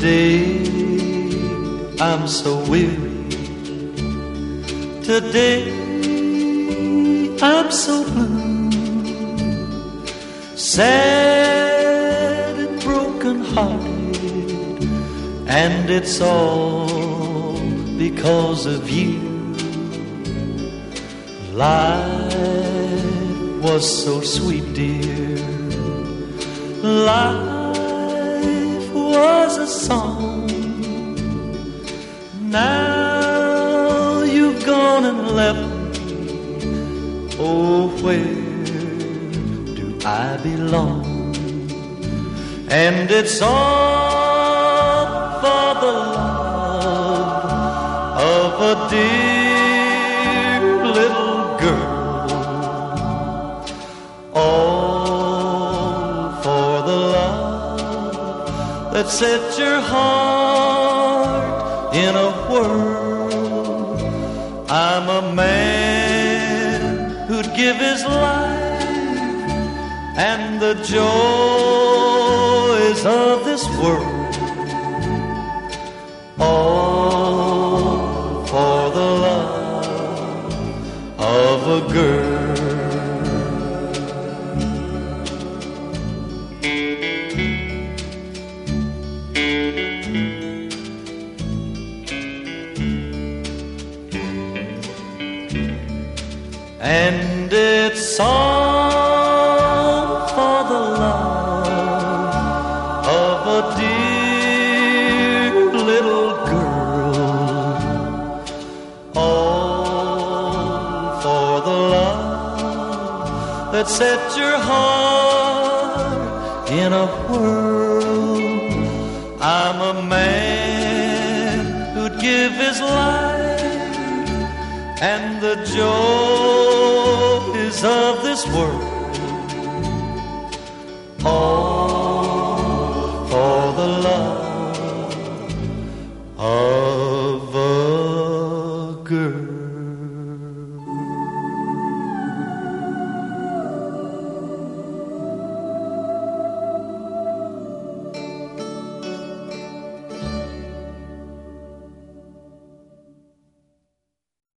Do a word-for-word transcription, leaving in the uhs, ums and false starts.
Today I'm so weary. Today I'm so blue, sad and broken hearted, and it's all because of you. Life was so sweet, dear. Life was a song. Now you've gone and left me. Oh, where do I belong? And it's all for the love of a dear little girl. All for the love that set your heart in a whirl. I'm a man who'd give his life and the joys of this world, all for the love of a girl. And it's all for the love of a dear little girl, all for the love that set your heart in a whirl. I'm a man who'd give his life and the joys of this world,